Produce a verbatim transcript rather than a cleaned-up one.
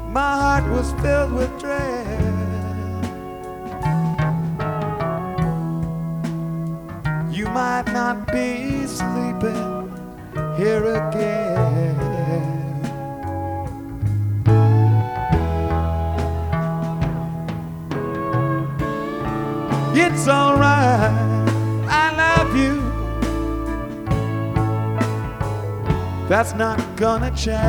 my heart was filled with dread. You might not be sleeping here again. It's alright, I love you. That's not gonna change.